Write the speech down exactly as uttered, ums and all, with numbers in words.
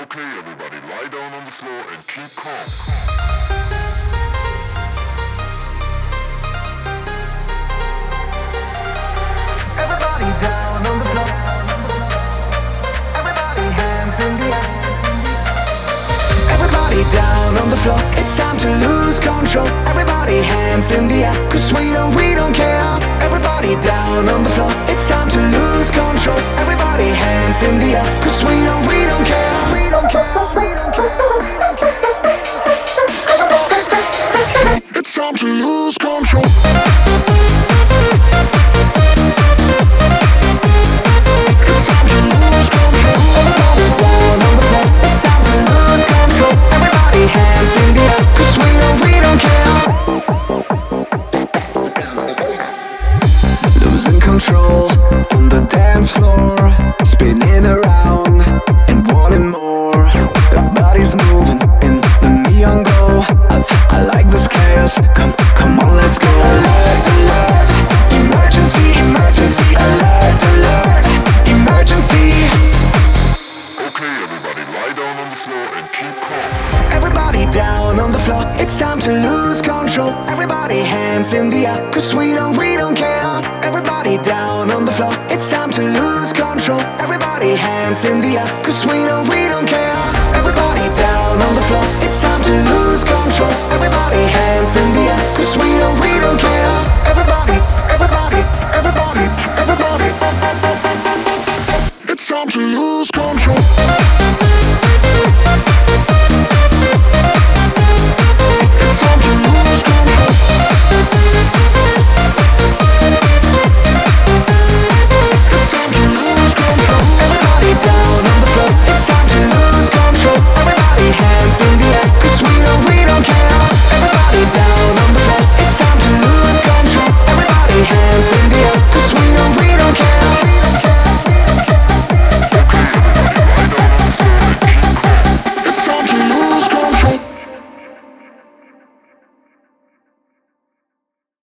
Okay, everybody, lie down on the floor and keep calm. Everybody down on the floor. Everybody hands in the air. Everybody down on the floor, it's time to lose control. Everybody hands in the air, cause we don't, we don't care. Everybody down on the floor, it's time to lose control. Everybody hands in the air, cause we don't, we don't care. We don't care. We don't care. We don't care. It's time to lose control. It's time to lose control. Down on the floor. It's time to lose control. Everybody hands in the air. Cause we don't, we don't care. Losing control on the dance floor, spinning around and wanting more. The body's moving in the neon glow. I, I like this chaos. Come, come on, let's go. Alert, alert, emergency, emergency. Alert, alert, emergency. Okay, everybody, lie down on the floor and keep calm. Everybody down on the floor, it's time to lose control. Everybody hands in the air, cause we don't, we don't care. Everybody down on the floor, it's time to lose control. Everybody hands in the air, cause we don't, we